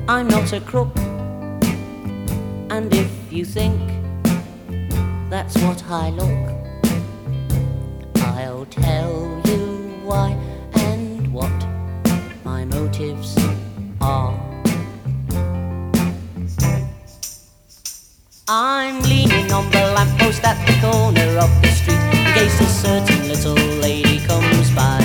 I'm not a crook, and if you think that's what I look, I'll tell you why and what my motives are. I'm leaning on the lamppost at the corner of the street, in case a certain little lady comes by.